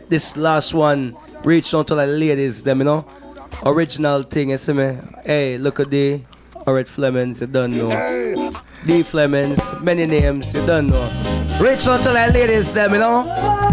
this last one reach out to the ladies, them, you know. Original thing, you see me? Hey, look at the Red Flemings, you don't know. D Flemings, many names, you don't know. Reach out to the ladies, them, you know.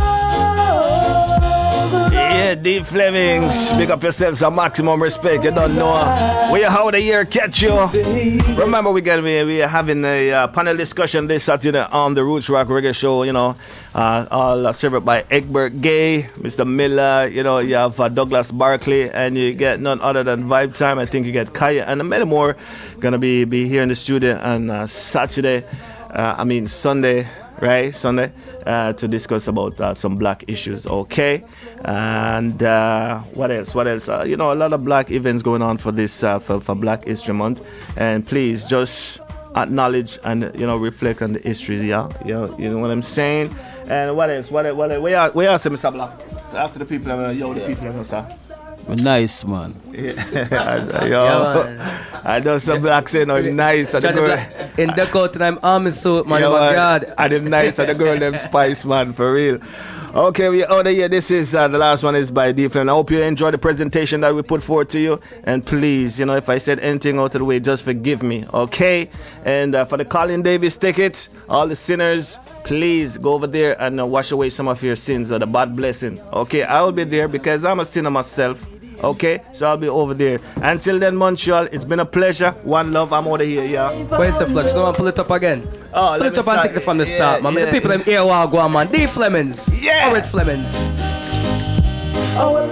Yeah, D Flemings, big up yourselves, a maximum respect. You don't know where how the year catch you. Remember, we are having a panel discussion this Saturday on the Roots Rock Reggae Show. You know, all served by Egbert Gay, Mr. Miller. You know, you have Douglas Barkley, and you get none other than Vibe Time. I think you get Kaya and many more. Gonna be here in the studio on Saturday. Sunday. Right, Sunday, to discuss about some black issues, okay? And what else? You know, a lot of black events going on for this, for Black History Month. And please just acknowledge and, you know, reflect on the history, yeah? You know what I'm saying? And what else? Where are Mr. Black? After the people, the people, sir. Nice, man. Yeah, man. I know some black say no nice. In the coat and I'm army suit, man. Oh my God. And them nice and the girl them spice, man, for real. Okay, we out of here. This is the last one is by D Flem. I hope you enjoy the presentation that we put forward to you. And please, you know, if I said anything out of the way, just forgive me, okay? And for the Colin Davis ticket, all the sinners, please go over there and wash away some of your sins or the bad blessing. Okay, I'll be there because I'm a sinner myself. Okay, so I'll be over there. Until then, Montreal, it's been a pleasure. One love, I'm out of here, yeah. Where's the Flux? No one pull it up again. Oh, pull it up and take it from the start, man. The people them here will go on, man. D Flemings. Yeah. Red Flemings. Our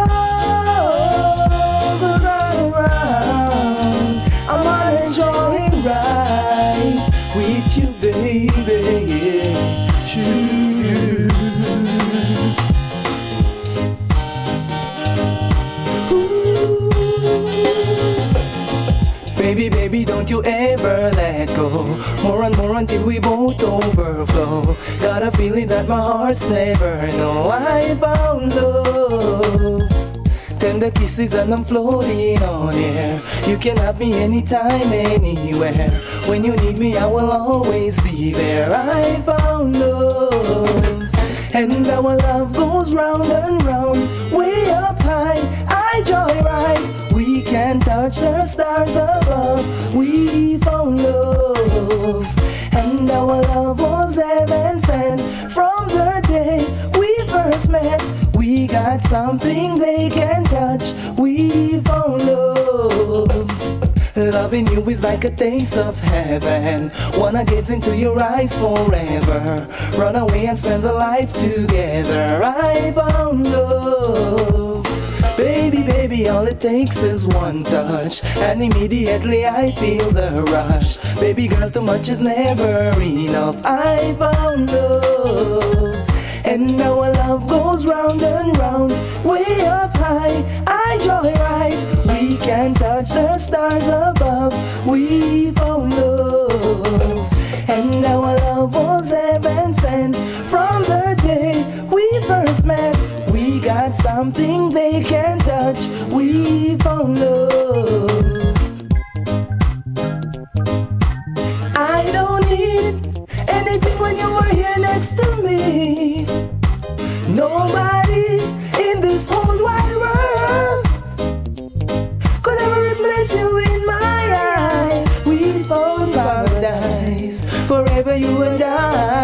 love will go around. I'm enjoying right with you, baby. True. Baby, don't you ever let go. More and more until we both overflow. Got a feeling that my heart's never know. I found love. Tender kisses and I'm floating on air. You can have me anytime, anywhere. When you need me, I will always be there. I found love. And our love goes round and round, way up high. I joyride. We can touch the stars above. We found love. And our love was heaven sent. From the day we first met, we got something they can touch. We found love. Loving you is like a taste of heaven. Wanna gaze into your eyes forever. Run away and spend the life together. I found love. Baby, all it takes is one touch, and immediately I feel the rush. Baby girl, too much is never enough. I found love. And our love goes round and round, way up high. I joyride. We can touch the stars above. We found love. And our love was heaven sent. From the day we first met, we got something they can touch. We found love. I don't need anything when you are here next to me. Nobody in this whole wide world could ever replace you in my eyes. We found paradise, forever you and I.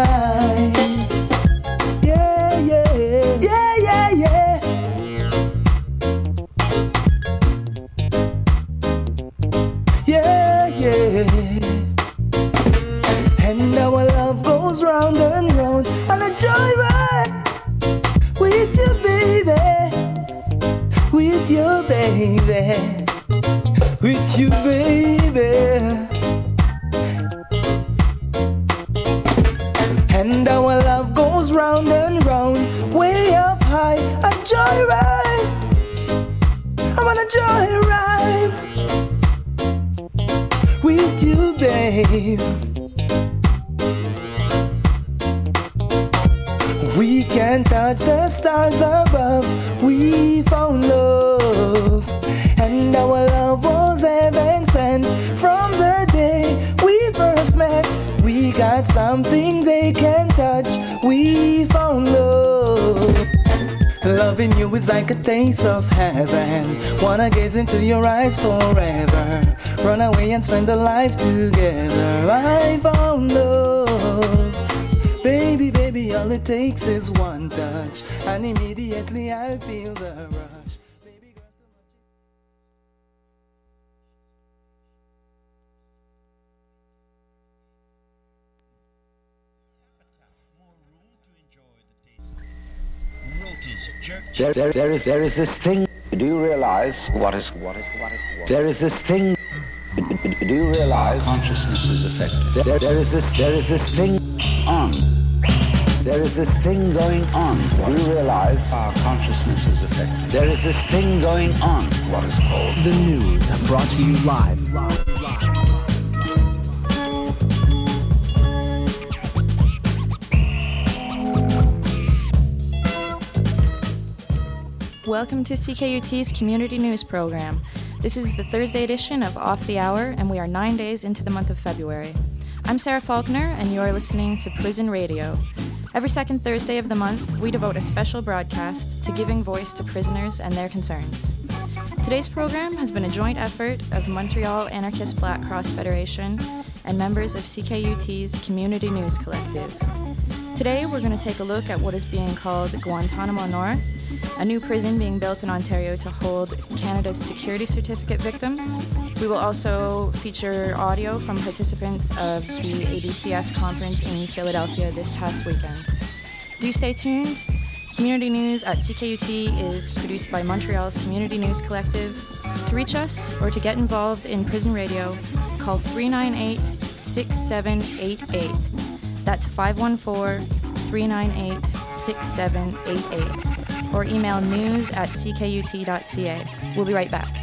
Yeah, yeah, yeah, yeah, yeah. Yeah, yeah. And our love goes round and round on a joyride. With you, baby. With you, baby. With you, baby. And our love goes round and round, way up high. A joyride. I'm on a joyride. With you, babe. We can touch the stars above. We found love. And our love was heaven sent. From the day we first met, we got something they can touch. We found love. Loving you is like a taste of heaven. Wanna gaze into your eyes forever. Run away and spend a life together. I found love. Baby, baby, all it takes is one touch, and immediately I feel the rush. Baby girl, There is this thing. Do you realize what is? There is this thing. Do you realize consciousness is affected? There is this thing on. There is this thing going on. Do you realize our consciousness is affected? There is this thing going on. What is called the news, brought to you live. Welcome to CKUT's Community News Program. This is the Thursday edition of Off the Hour, and we are 9 days into the month of February. I'm Sarah Faulkner, and you are listening to Prison Radio. Every second Thursday of the month, we devote a special broadcast to giving voice to prisoners and their concerns. Today's program has been a joint effort of Montreal Anarchist Black Cross Federation and members of CKUT's Community News Collective. Today, we're going to take a look at what is being called Guantanamo North, a new prison being built in Ontario to hold Canada's security certificate victims. We will also feature audio from participants of the ABCF conference in Philadelphia this past weekend. Do stay tuned. Community News at CKUT is produced by Montreal's Community News Collective. To reach us or to get involved in prison radio, call 398-6788. That's 514-398-6788. Or email news@ckut.ca. We'll be right back.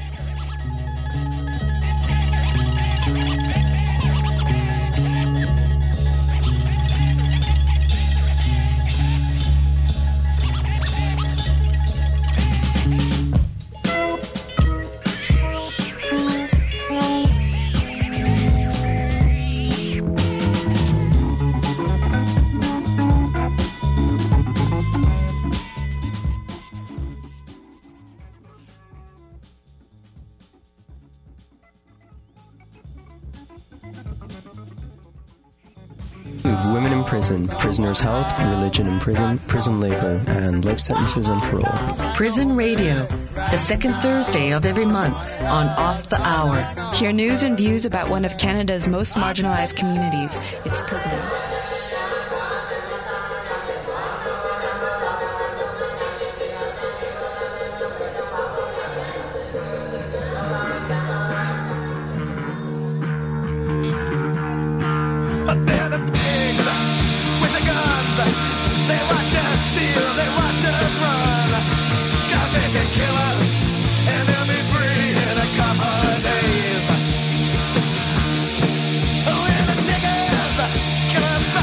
Women in prison, prisoners' health, religion in prison, prison labor, and life sentences and parole. Prison Radio, the second Thursday of every month on Off the Hour. Hear news and views about one of Canada's most marginalized communities, its prisoners. When the niggas come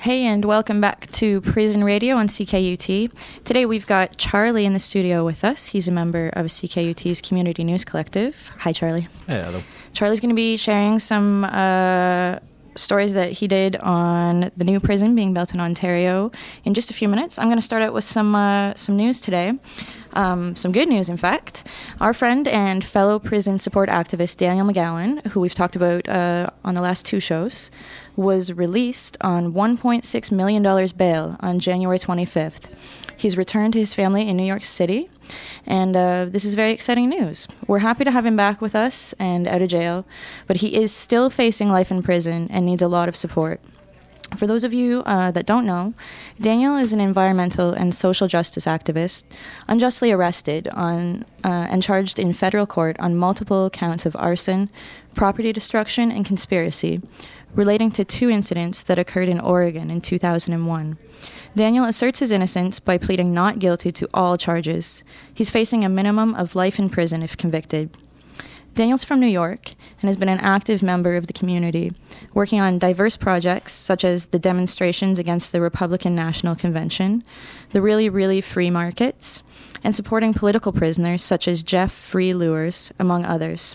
Hey, and welcome back to Prison Radio on CKUT. Today we've got Charlie in the studio with us. He's a member of CKUT's Community News Collective. Hi, Charlie. Hey, hello. Charlie's going to be sharing some stories that he did on the new prison being built in Ontario in just a few minutes. I'm going to start out with some news today. Some good news, in fact. Our friend and fellow prison support activist Daniel McGowan, who we've talked about on the last two shows, was released on $1.6 million bail on January 25th. He's returned to his family in New York City, and this is very exciting news. We're happy to have him back with us and out of jail, but he is still facing life in prison and needs a lot of support. For those of you that don't know, Daniel is an environmental and social justice activist unjustly arrested and charged in federal court on multiple counts of arson, property destruction, and conspiracy, relating to two incidents that occurred in Oregon in 2001. Daniel asserts his innocence by pleading not guilty to all charges. He's facing a minimum of life in prison if convicted. Daniel's from New York and has been an active member of the community, working on diverse projects such as the demonstrations against the Republican National Convention, the Really, Really Free Markets, and supporting political prisoners such as Jeff Free Lures, among others.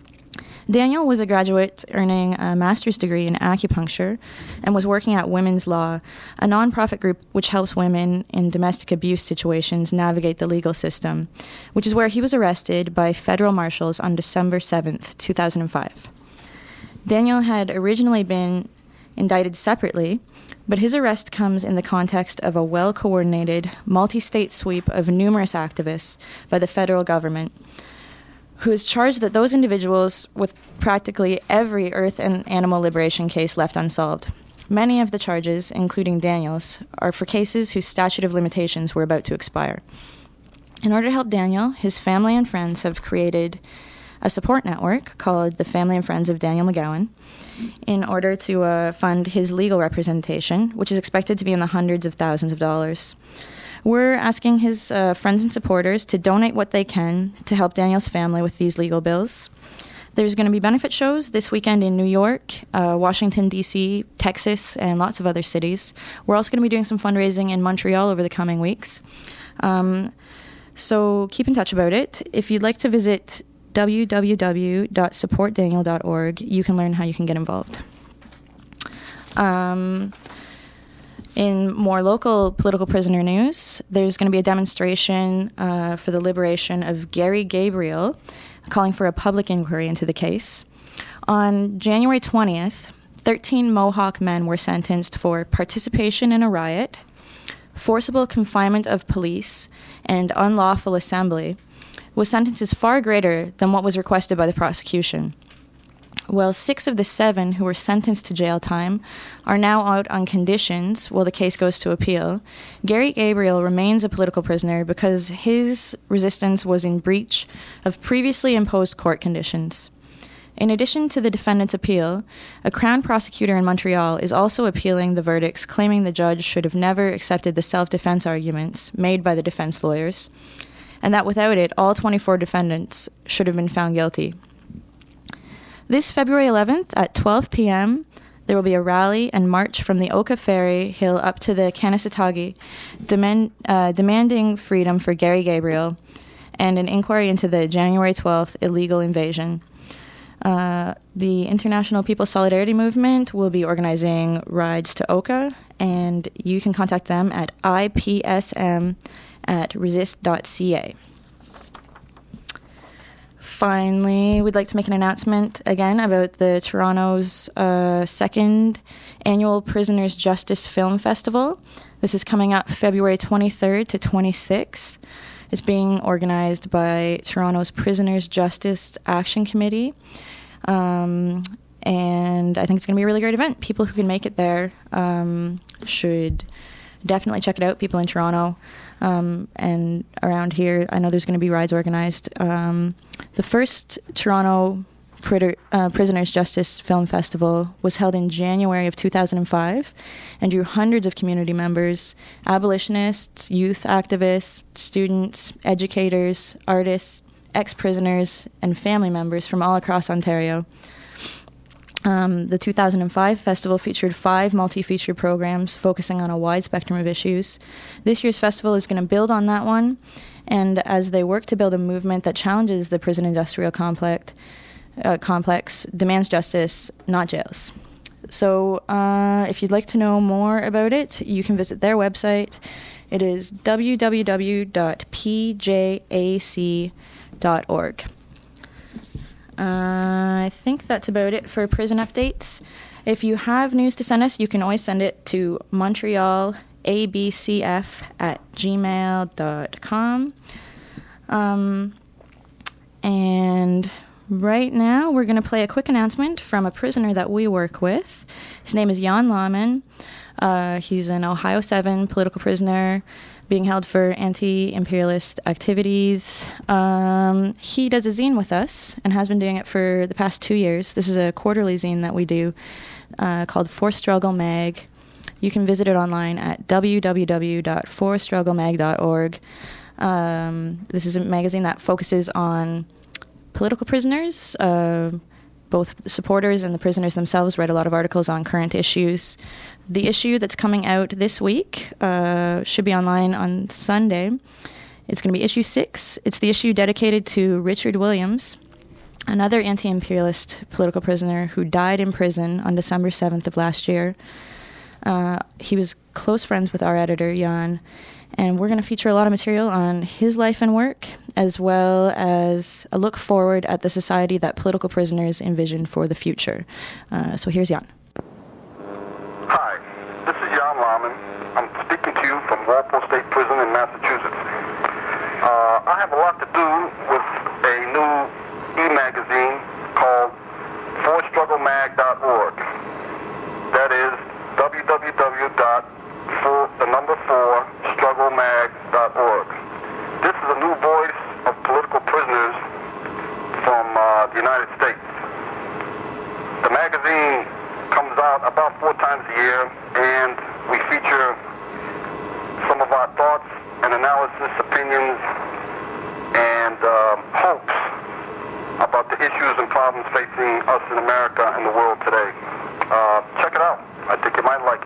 Daniel was a graduate earning a master's degree in acupuncture and was working at Women's Law, a nonprofit group which helps women in domestic abuse situations navigate the legal system, which is where he was arrested by federal marshals on December 7th, 2005. Daniel had originally been indicted separately, but his arrest comes in the context of a well-coordinated, multi-state sweep of numerous activists by the federal government, who is charged that those individuals with practically every earth and animal liberation case left unsolved. Many of the charges, including Daniel's, are for cases whose statute of limitations were about to expire. In order to help Daniel, his family and friends have created a support network called the Family and Friends of Daniel McGowan in order to fund his legal representation, which is expected to be in the hundreds of thousands of dollars. We're asking his friends and supporters to donate what they can to help Daniel's family with these legal bills. There's going to be benefit shows this weekend in New York, Washington, D.C., Texas, and lots of other cities. We're also going to be doing some fundraising in Montreal over the coming weeks. So keep in touch about it. If you'd like to visit www.supportdaniel.org, you can learn how you can get involved. In more local political prisoner news, there's going to be a demonstration for the liberation of Gary Gabriel, calling for a public inquiry into the case. On January 20th, 13 Mohawk men were sentenced for participation in a riot, forcible confinement of police, and unlawful assembly, with sentences far greater than what was requested by the prosecution. Well, 6 of the 7 who were sentenced to jail time are now out on conditions while the case goes to appeal. Gary Gabriel remains a political prisoner because his resistance was in breach of previously imposed court conditions. In addition to the defendant's appeal, a Crown prosecutor in Montreal is also appealing the verdicts, claiming the judge should have never accepted the self-defense arguments made by the defense lawyers, and that without it, all 24 defendants should have been found guilty. This February 11th at 12 p.m., there will be a rally and march from the Oka Ferry Hill up to the Kanesatake, demanding freedom for Gary Gabriel and an inquiry into the January 12th illegal invasion. The International People's Solidarity Movement will be organizing rides to Oka, and you can contact them at ipsm@resist.ca. Finally, we'd like to make an announcement again about the Toronto's second annual Prisoners' Justice Film Festival. This is coming up February 23rd to 26th. It's being organized by Toronto's Prisoners' Justice Action Committee. And I think it's going to be a really great event. People who can make it there should definitely check it out, people in Toronto. And around here, I know there's going to be rides organized. The first Toronto Prisoners' Justice Film Festival was held in January of 2005 and drew hundreds of community members, abolitionists, youth activists, students, educators, artists, ex-prisoners, and family members from all across Ontario. The 2005 festival featured 5 multi-feature programs focusing on a wide spectrum of issues. This year's festival is going to build on that one, and as they work to build a movement that challenges the prison industrial complex, demands justice, not jails. So if you'd like to know more about it, you can visit their website. It is www.pjac.org. I think that's about it for prison updates. If you have news to send us, you can always send it to montrealabcf@gmail.com. And right now, we're going to play a quick announcement from a prisoner that we work with. His name is Jan Lahman. He's an Ohio 7 political prisoner being held for anti-imperialist activities. He does a zine with us and has been doing it for the past 2 years. This is a quarterly zine that we do called For Struggle Mag. You can visit it online at www.forstrugglemag.org. This is a magazine that focuses on political prisoners. Both the supporters and the prisoners themselves write a lot of articles on current issues. The issue that's coming out this week should be online on Sunday. It's going to be issue 6. It's the issue dedicated to Richard Williams, another anti-imperialist political prisoner who died in prison on December 7th of last year. He was close friends with our editor, Jan, and we're going to feature a lot of material on his life and work, as well as a look forward at the society that political prisoners envision for the future. So here's Jan. Hi, this is Jan Lahman. I'm speaking to you from Walpole State Prison in Massachusetts. I have a lot to do with a new e-magazine called forstrugglemag.org. That is www.4strugglemag.org. This is a new voice of political prisoners from the United States. The magazine comes out about 4 times a year, and we feature some of our thoughts and analysis, opinions, and hopes about the issues and problems facing us in America and the world today. Check it out. I think you might like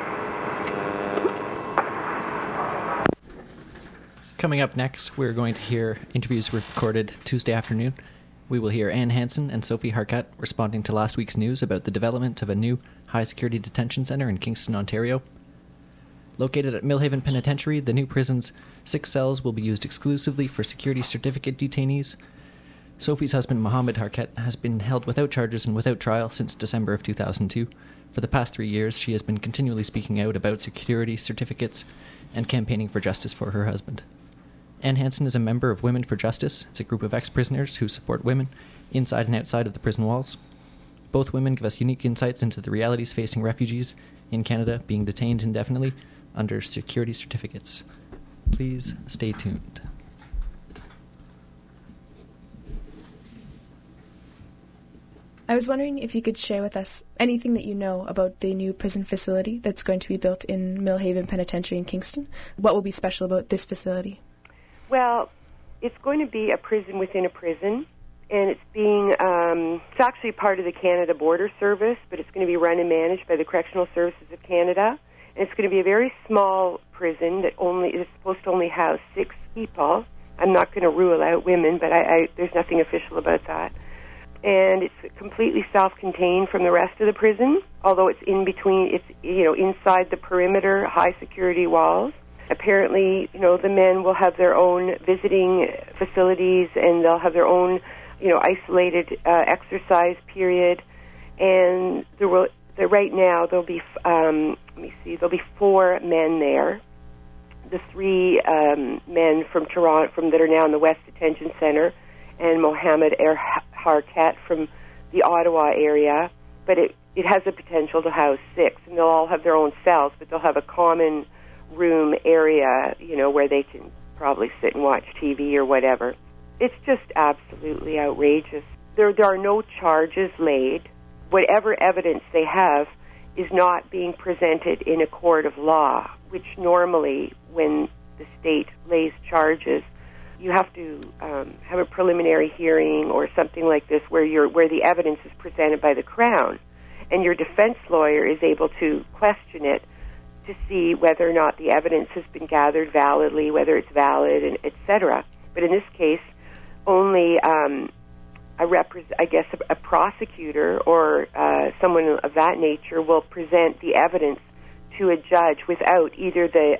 it. Coming up next, we're going to hear interviews recorded Tuesday afternoon. We will hear Ann Hansen and Sophie Harkat responding to last week's news about the development of a new high-security detention centre in Kingston, Ontario. Located at Millhaven Penitentiary, the new prison's 6 cells will be used exclusively for security certificate detainees. Sophie's husband, Mohammed Harkat, has been held without charges and without trial since December of 2002. For the past 3 years, she has been continually speaking out about security certificates and campaigning for justice for her husband. Ann Hansen is a member of Women for Justice. It's a group of ex-prisoners who support women inside and outside of the prison walls. Both women give us unique insights into the realities facing refugees in Canada being detained indefinitely under security certificates. Please stay tuned. I was wondering if you could share with us anything that you know about the new prison facility that's going to be built in Millhaven Penitentiary in Kingston. What will be special about this facility? Well, it's going to be a prison within a prison, and it's it's actually part of the Canada Border Service, but it's going to be run and managed by the Correctional Services of Canada. And it's going to be a very small prison that is supposed to only house 6 people. I'm not going to rule out women, but there's nothing official about that. And it's completely self-contained from the rest of the prison, although it's in between, inside the perimeter high security walls. Apparently, the men will have their own visiting facilities, and they'll have their own, isolated exercise period. And right now there'll be, there'll be 4 men there. The 3 men from Toronto, that are now in the West Detention Center, and Mohammed Harkat from the Ottawa area, but it has the potential to house 6, and they'll all have their own cells, but they'll have a common room area, where they can probably sit and watch TV or whatever. It's just absolutely outrageous. There are no charges laid. Whatever evidence they have is not being presented in a court of law, which normally, when the state lays charges, you have to have a preliminary hearing or something like this where the evidence is presented by the Crown. and your defense lawyer is able to question it to see whether or not the evidence has been gathered validly, whether it's valid, and etc. But in this case, only a prosecutor or someone of that nature will present the evidence to a judge without either the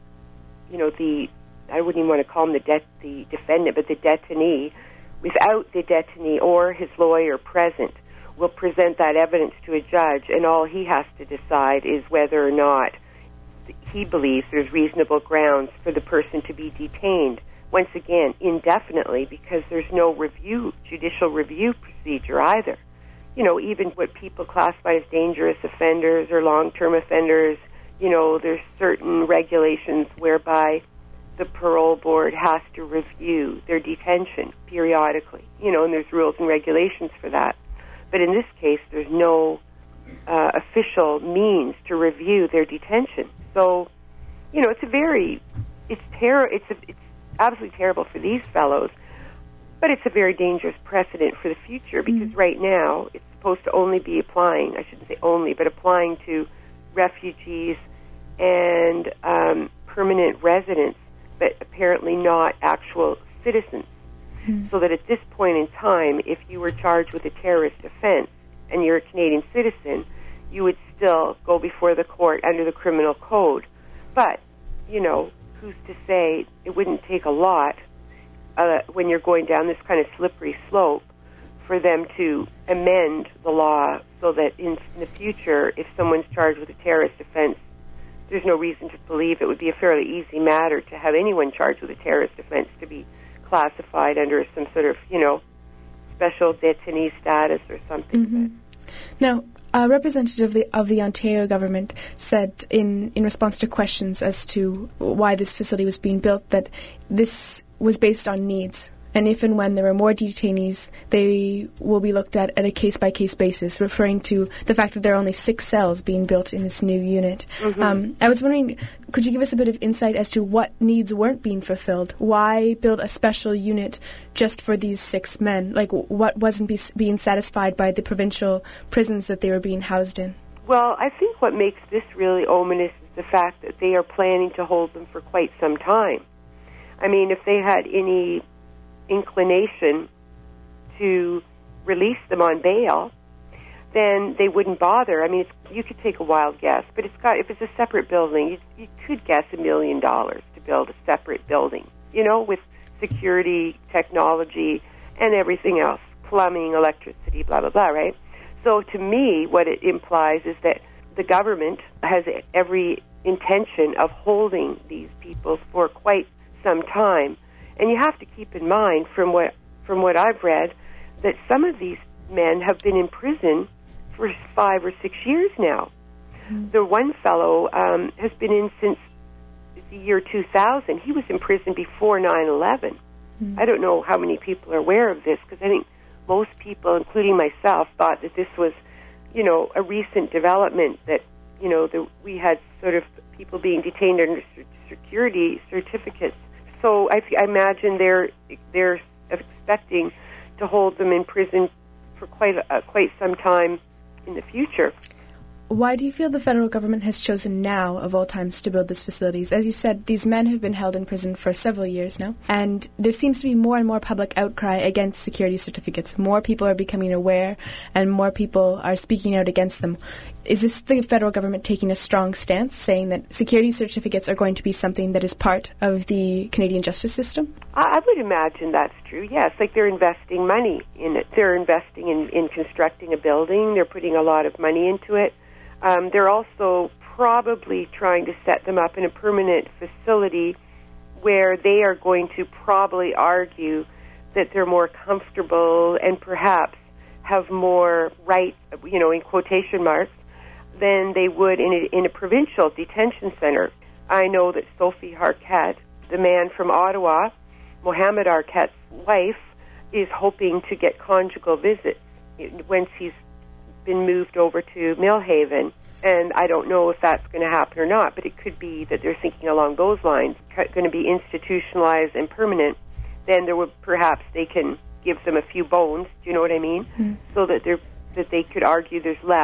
I wouldn't even want to call him the defendant, but the détenu, without the détenu or his lawyer present, will present that evidence to a judge, and all he has to decide is whether or not he believes there's reasonable grounds for the person to be detained, once again, indefinitely, because there's no judicial review procedure either. Even what people classify as dangerous offenders or long-term offenders, there's certain regulations whereby the parole board has to review their detention periodically, and there's rules and regulations for that. But in this case, there's no official means to review their detention. So, it's absolutely terrible for these fellows, but it's a very dangerous precedent for the future, because right now it's supposed to only be applying, I shouldn't say only, but applying to refugees and permanent residents, but apparently not actual citizens. So that at this point in time, if you were charged with a terrorist offense and you're a Canadian citizen, you would still go before the court under the criminal code. But, who's to say it wouldn't take a lot when you're going down this kind of slippery slope for them to amend the law so that in the future, if someone's charged with a terrorist offense, there's no reason to believe it would be a fairly easy matter to have anyone charged with a terrorist offense to be classified under some sort of, special détenu status or something. Mm-hmm. Now, a representative of the Ontario government said in response to questions as to why this facility was being built that this was based on needs. And if and when there are more detainees, they will be looked at a case-by-case basis, referring to the fact that there are only 6 cells being built in this new unit. Mm-hmm. I was wondering, could you give us a bit of insight as to what needs weren't being fulfilled? Why build a special unit just for these 6 men? Like, what wasn't being satisfied by the provincial prisons that they were being housed in? Well, I think what makes this really ominous is the fact that they are planning to hold them for quite some time. I mean, if they had any inclination to release them on bail, then they wouldn't bother. I mean, you could take a wild guess, but if it's a separate building, you could guess $1 million to build a separate building, with security, technology, and everything else, plumbing, electricity, blah, blah, blah, right? So to me, what it implies is that the government has every intention of holding these people for quite some time. And you have to keep in mind, from what I've read, that some of these men have been in prison for 5 or 6 years now. Mm-hmm. The one fellow has been in since the year 2000. He was in prison before 9/11. Mm-hmm. I don't know how many people are aware of this, because I think most people, including myself, thought that this was, a recent development, that, we had sort of people being detained under security certificates. So I imagine they're expecting to hold them in prison for quite some time in the future. Why do you feel the federal government has chosen now, of all times, to build these facilities? As you said, these men have been held in prison for several years now, and there seems to be more and more public outcry against security certificates. More people are becoming aware, and more people are speaking out against them. Is this the federal government taking a strong stance, saying that security certificates are going to be something that is part of the Canadian justice system? I would imagine that's true, yes. Like, they're investing money in it. They're investing in constructing a building. They're putting a lot of money into it. They're also probably trying to set them up in a permanent facility where they are going to probably argue that they're more comfortable and perhaps have more rights, in quotation marks, than they would in a provincial detention center. I know that Sophie Harquette, the man from Ottawa, Mohammed Harquette's wife, is hoping to get conjugal visits once he's been moved over to Millhaven, and I don't know if that's going to happen or not, but it could be that they're thinking along those lines, going to be institutionalized and permanent. Then perhaps they can give them a few bones, do you know what I mean? Mm-hmm. So that they could argue there's less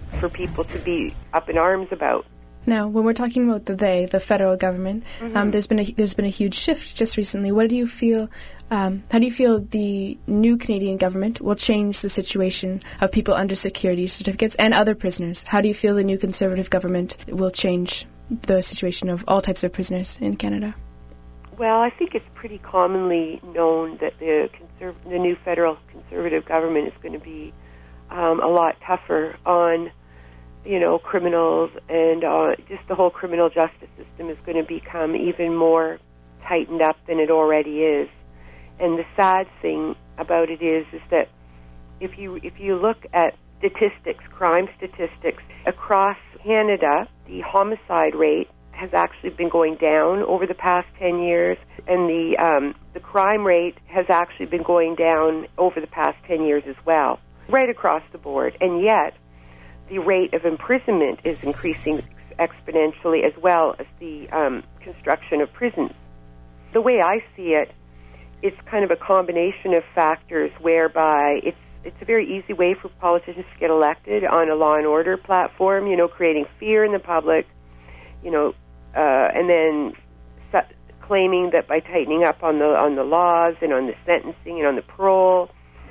for people to be up in arms about. Now, when we're talking about the federal government, there's been a huge shift just recently. What do you feel? How do you feel the new Canadian government will change the situation of people under security certificates and other prisoners? How do you feel the new Conservative government will change the situation of all types of prisoners in Canada? Well, I think it's pretty commonly known that the new federal Conservative government is going to be a lot tougher on criminals, and just the whole criminal justice system is going to become even more tightened up than it already is. And the sad thing about it is that if you look at statistics, crime statistics across Canada, the homicide rate has actually been going down over the past 10 years, and the crime rate has actually been going down over the past 10 years as well, right across the board. And yet, the rate of imprisonment is increasing exponentially, as well as the construction of prisons. The way I see it, it's kind of a combination of factors whereby it's a very easy way for politicians to get elected on a law and order platform, creating fear in the public, and then claiming that by tightening up on the laws and on the sentencing and on the parole,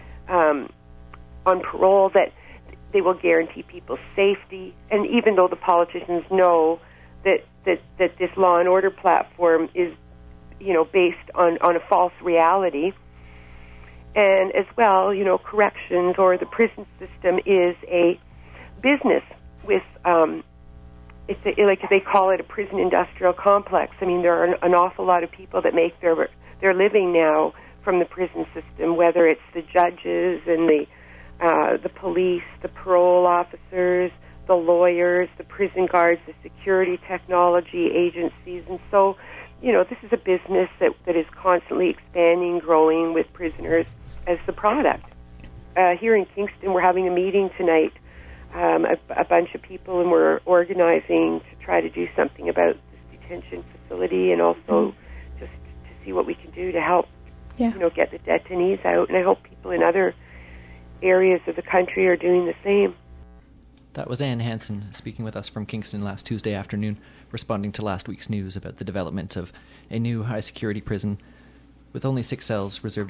that they will guarantee people's safety. And even though the politicians know that this law and order platform is, based on a false reality, and as well, corrections or the prison system is a business with, like they call it, a prison industrial complex. I mean, there are an awful lot of people that make their living now from the prison system, whether it's the judges and the police, the parole officers, the lawyers, the prison guards, the security technology agencies. And so, this is a business that is constantly expanding, growing with prisoners as the product. Here in Kingston, we're having a meeting tonight, a bunch of people, and we're organizing to try to do something about this detention facility, and also just to see what we can do to help, get the detainees out. And I hope people in other areas of the country are doing the same. That was Ann Hansen speaking with us from Kingston last Tuesday afternoon, responding to last week's news about the development of a new high-security prison with only 6 cells reserved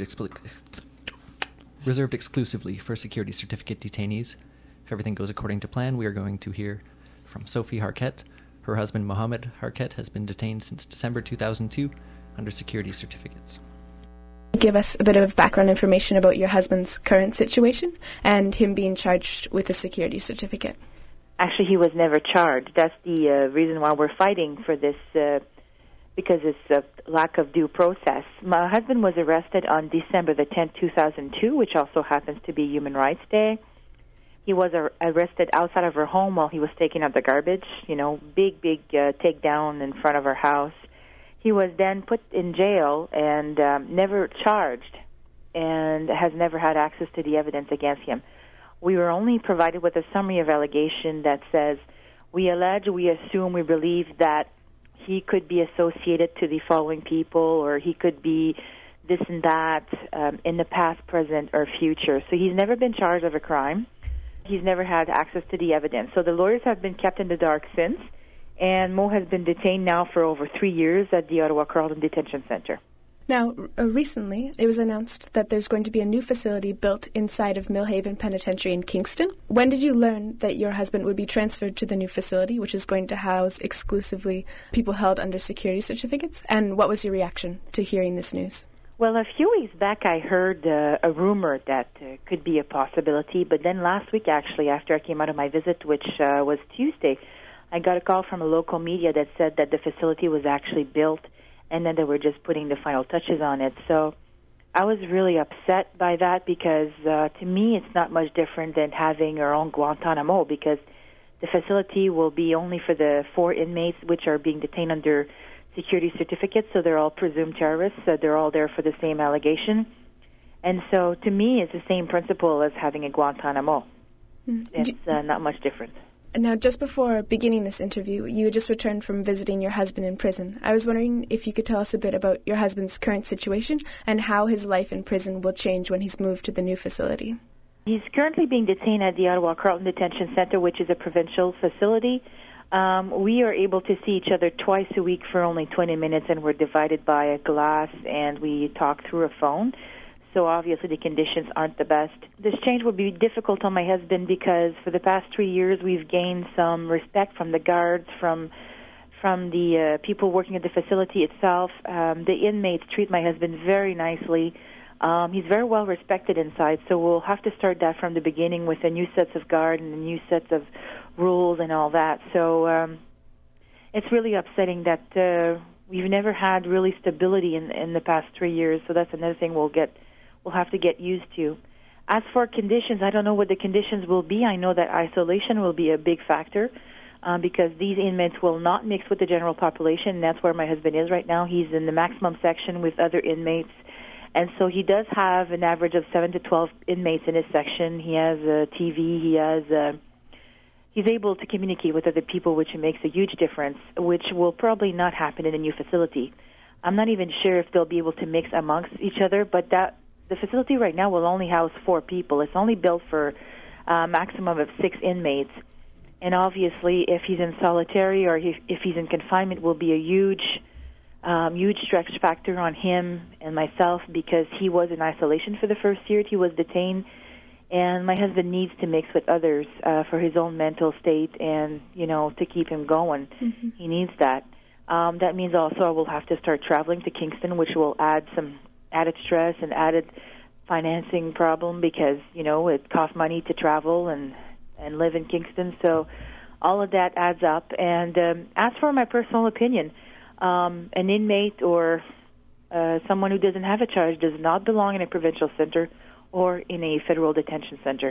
exclusively for security certificate detainees. If everything goes according to plan, we are going to hear from Sophie Harquette. Her husband, Mohammed Harquette, has been detained since December 2002 under security certificates. Give us a bit of background information about your husband's current situation and him being charged with a security certificate. Actually, he was never charged. That's the reason why we're fighting for this, because it's a lack of due process. My husband was arrested on December the 10th, 2002, which also happens to be Human Rights Day. He was arrested outside of our home while he was taking out the garbage, big takedown in front of our house. He was then put in jail and never charged, and has never had access to the evidence against him. We were only provided with a summary of allegation that says, we allege, we assume, we believe that he could be associated to the following people, or he could be this and that in the past, present, or future. So he's never been charged of a crime. He's never had access to the evidence. So the lawyers have been kept in the dark since. And Mo has been detained now for over 3 years at the Ottawa Carleton Detention Centre. Now, recently, it was announced that there's going to be a new facility built inside of Millhaven Penitentiary in Kingston. When did you learn that your husband would be transferred to the new facility, which is going to house exclusively people held under security certificates? And what was your reaction to hearing this news? Well, a few weeks back I heard a rumor that could be a possibility, but then last week, actually, after I came out of my visit, which was Tuesday, I got a call from a local media that said that the facility was actually built and then they were just putting the final touches on it. So I was really upset by that because to me it's not much different than having our own Guantanamo, because the facility will be only for the 4 inmates which are being detained under security certificates, so they're all presumed terrorists. They're all there for the same allegation. And so to me it's the same principle as having a Guantanamo. It's not much different. Now, just before beginning this interview, you had just returned from visiting your husband in prison. I was wondering if you could tell us a bit about your husband's current situation and how his life in prison will change when he's moved to the new facility. He's currently being detained at the Ottawa Carleton Detention Center, which is a provincial facility. We are able to see each other twice a week for only 20 minutes, and we're divided by a glass, and we talk through a phone. So obviously the conditions aren't the best. This change will be difficult on my husband because for the past 3 years we've gained some respect from the guards, from the people working at the facility itself. The inmates treat my husband very nicely. He's very well respected inside, so we'll have to start that from the beginning with a new sets of guard and a new sets of rules and all that. So it's really upsetting that we've never had really stability in the past 3 years. So that's another thing we'll have to get used to. As for conditions, I don't know what the conditions will be. I know that isolation will be a big factor because these inmates will not mix with the general population, and that's where my husband is right now. He's in the maximum section with other inmates. And so he does have an average of 7 to 12 inmates in his section. He has a TV. He's able to communicate with other people, which makes a huge difference, which will probably not happen in a new facility. I'm not even sure if they'll be able to mix amongst each other, but the facility right now will only house 4 people. It's only built for a maximum of 6 inmates. And obviously, if he's in solitary or if he's in confinement, will be a huge stretch factor on him and myself because he was in isolation for the first year. He was detained, and my husband needs to mix with others for his own mental state and, to keep him going. Mm-hmm. He needs that. That means also I will have to start traveling to Kingston, which will add some added stress and added financing problem because, it costs money to travel and live in Kingston. So all of that adds up. And as for my personal opinion, an inmate or someone who doesn't have a charge does not belong in a provincial center or in a federal detention center.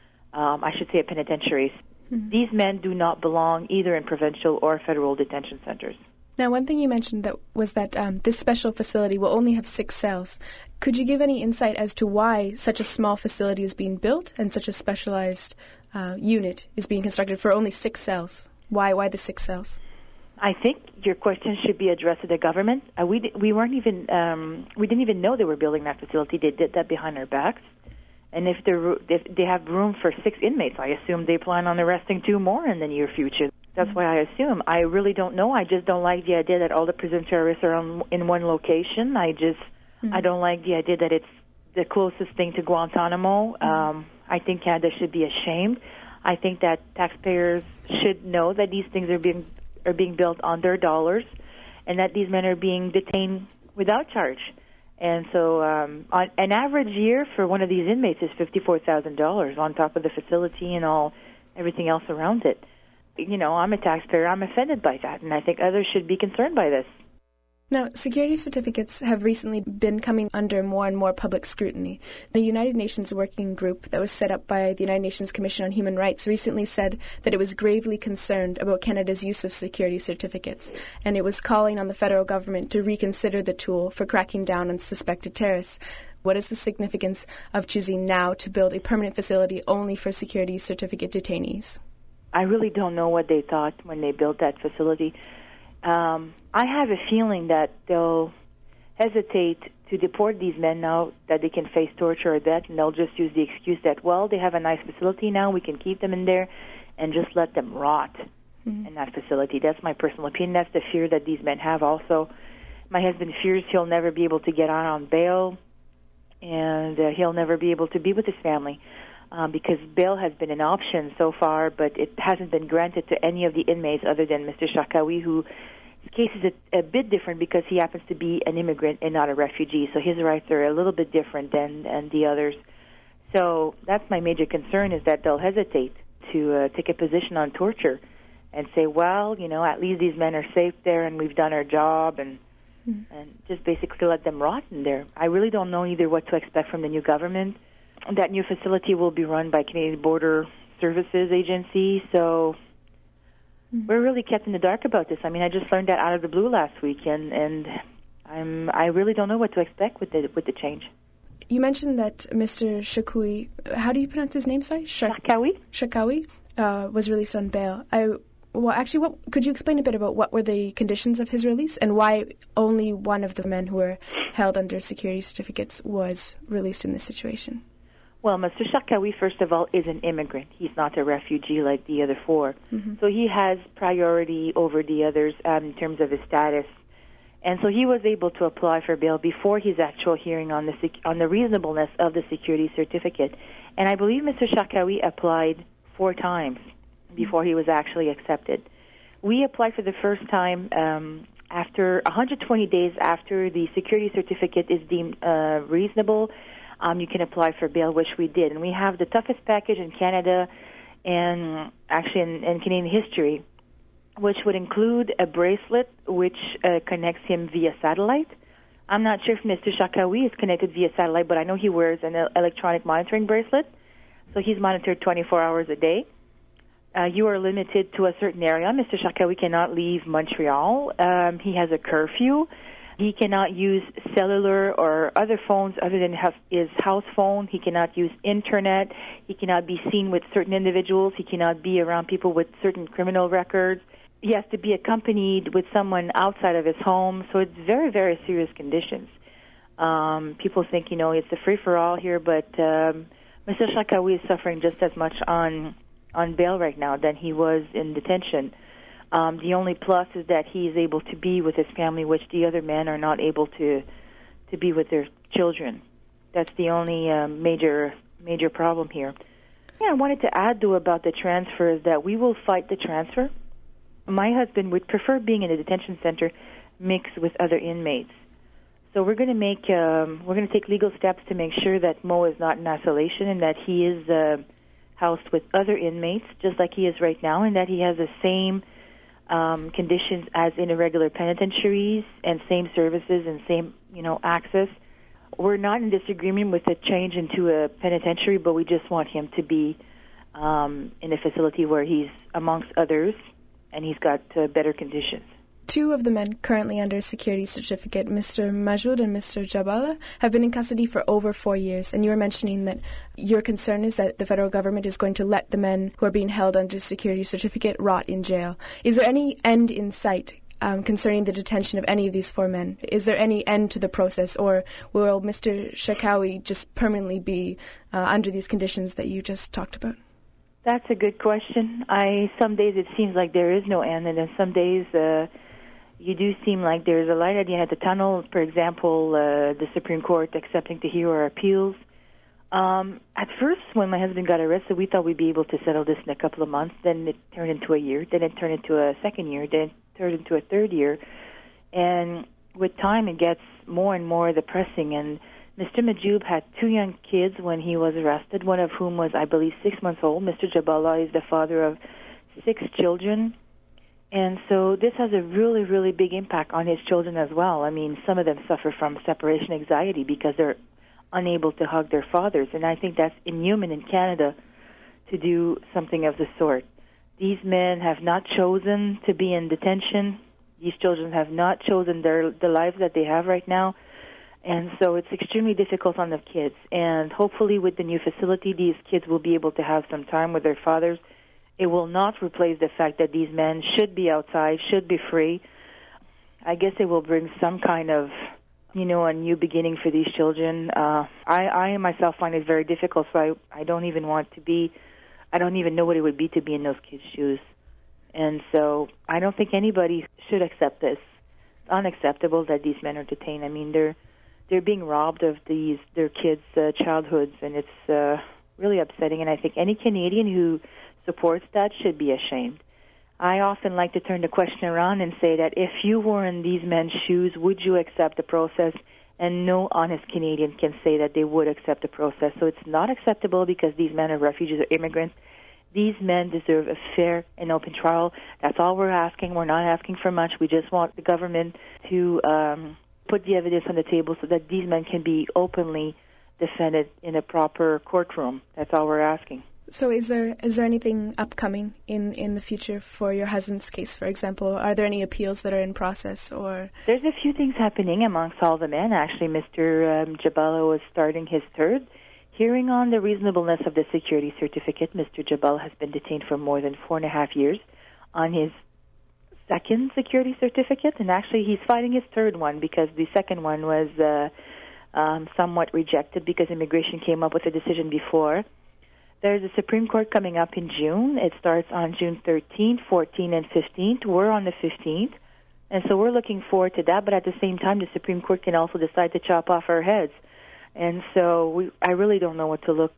I should say a penitentiaries. Mm-hmm. These men do not belong either in provincial or federal detention centers. Now, one thing you mentioned was that this special facility will only have 6 cells. Could you give any insight as to why such a small facility is being built and such a specialized unit is being constructed for only 6 cells? Why the 6 cells? I think your question should be addressed to the government. We didn't even know they were building that facility. They did that behind our backs. And if they have room for 6 inmates, I assume they plan on arresting 2 more in the near future. That's why I assume. I really don't know. I just don't like the idea that all the prison terrorists are in one location. I don't like the idea that it's the closest thing to Guantanamo. I think Canada should be ashamed. I think that taxpayers should know that these things are being built on their dollars, and that these men are being detained without charge. And so, on an average year for one of these inmates is $54,000 on top of the facility and everything else around it. I'm a taxpayer. I'm offended by that, and I think others should be concerned by this. Now, security certificates have recently been coming under more and more public scrutiny. The United Nations working group that was set up by the United Nations Commission on Human Rights recently said that it was gravely concerned about Canada's use of security certificates, and it was calling on the federal government to reconsider the tool for cracking down on suspected terrorists. What is the significance of choosing now to build a permanent facility only for security certificate detainees? I really don't know what they thought when they built that facility. I have a feeling that they'll hesitate to deport these men now that they can face torture or death, and they'll just use the excuse that, they have a nice facility now, we can keep them in there, and just let them rot in that facility. That's my personal opinion. That's the fear that these men have also. My husband fears he'll never be able to get on bail, and he'll never be able to be with his family. Because bail has been an option so far, but it hasn't been granted to any of the inmates other than Mr. Shakawi, whose case is a bit different because he happens to be an immigrant and not a refugee, so his rights are a little bit different than the others. So that's my major concern, is that they'll hesitate to take a position on torture and say, at least these men are safe there and we've done our job, and just basically let them rot in there. I really don't know either what to expect from the new government. That new facility will be run by Canadian Border Services Agency, so we're really kept in the dark about this. I mean, I just learned that out of the blue last week, and I really don't know what to expect with the change. You mentioned that Mr. Shakawi, how do you pronounce his name, sorry? Shakawi was released on bail. Could you explain a bit about what were the conditions of his release and why only one of the men who were held under security certificates was released in this situation? Well, Mr. Sharkawi, first of all, is an immigrant. He's not a refugee like the other four. So he has priority over the others in terms of his status. And so he was able to apply for bail before his actual hearing on the reasonableness of the security certificate. And I believe Mr. Sharkawi applied 4 times before he was actually accepted. We applied for the first time after 120 days after the security certificate is deemed reasonable. You can apply for bail, which we did. And we have the toughest package in Canada and actually in Canadian history, which would include a bracelet which connects him via satellite. I'm not sure if Mr. Sharkawi is connected via satellite, but I know he wears an electronic monitoring bracelet. So he's monitored 24 hours a day. You are limited to a certain area. Mr. Sharkawi cannot leave Montreal. He has a curfew. He cannot use cellular or other phones other than his house phone. He cannot use internet. He cannot be seen with certain individuals. He cannot be around people with certain criminal records. He has to be accompanied with someone outside of his home. So it's very, very serious conditions. People think, it's a free-for-all here, but Mr. Sharkawi is suffering just as much on bail right now than he was in detention. The only plus is that he is able to be with his family, which the other men are not able to be with their children. That's the only major problem here. Yeah, I wanted to add, though, about the transfer is that we will fight the transfer. My husband would prefer being in a detention center mixed with other inmates. So we're going to take legal steps to make sure that Mo is not in isolation and that he is housed with other inmates, just like he is right now, and that he has the same conditions as in irregular penitentiaries and same services and same, access. We're not in disagreement with the change into a penitentiary, but we just want him to be in a facility where he's amongst others and he's got better conditions. 2 of the men currently under security certificate, Mr. Majoud and Mr. Jabala, have been in custody for over 4 years. And you were mentioning that your concern is that the federal government is going to let the men who are being held under security certificate rot in jail. Is there any end in sight concerning the detention of any of these 4 men? Is there any end to the process, or will Mr. Sharkawi just permanently be under these conditions that you just talked about? That's a good question. Some days it seems like there is no end, and then some days you do seem like there's a light at the end of the tunnel. For example, the Supreme Court accepting to hear our appeals. At first, when my husband got arrested, we thought we'd be able to settle this in a couple of months. Then it turned into a year. Then it turned into a second year. Then it turned into a third year. And with time, it gets more and more depressing. And Mr. Majoub had 2 young kids when he was arrested, one of whom was, I believe, 6 months old. Mr. Jabala is the father of 6 children. And so this has a really, really big impact on his children as well. I mean, some of them suffer from separation anxiety because they're unable to hug their fathers. And I think that's inhuman in Canada to do something of the sort. These men have not chosen to be in detention. These children have not chosen the lives that they have right now. And so it's extremely difficult on the kids. And hopefully with the new facility, these kids will be able to have some time with their fathers. It will not replace the fact that these men should be outside, should be free. I guess it will bring some kind of, a new beginning for these children. I myself find it very difficult, so I don't even want to be, I don't even know what it would be to be in those kids' shoes. And so I don't think anybody should accept this. It's unacceptable that these men are detained. I mean, they're being robbed of their kids' childhoods, and it's really upsetting. And I think any Canadian who supports that should be ashamed. I often like to turn the question around and say that if you were in these men's shoes, would you accept the process? And no honest Canadian can say that they would accept the process. So it's not acceptable because these men are refugees or immigrants. These men deserve a fair and open trial. That's all we're asking. We're not asking for much. We just want the government to put the evidence on the table so that these men can be openly defended in a proper courtroom. That's all we're asking. So is there anything upcoming in the future for your husband's case, for example? Are there any appeals that are in process? Or there's a few things happening amongst all the men. Actually, Mr. Jabala was starting his third hearing on the reasonableness of the security certificate. Mr. Jabala has been detained for more than 4.5 years on his second security certificate, and actually he's fighting his third one because the second one was somewhat rejected because immigration came up with a decision before. There's a Supreme Court coming up in June. It starts on June 13th, 14th, and 15th. We're on the 15th. And so we're looking forward to that. But at the same time, the Supreme Court can also decide to chop off our heads. And so I really don't know what to look...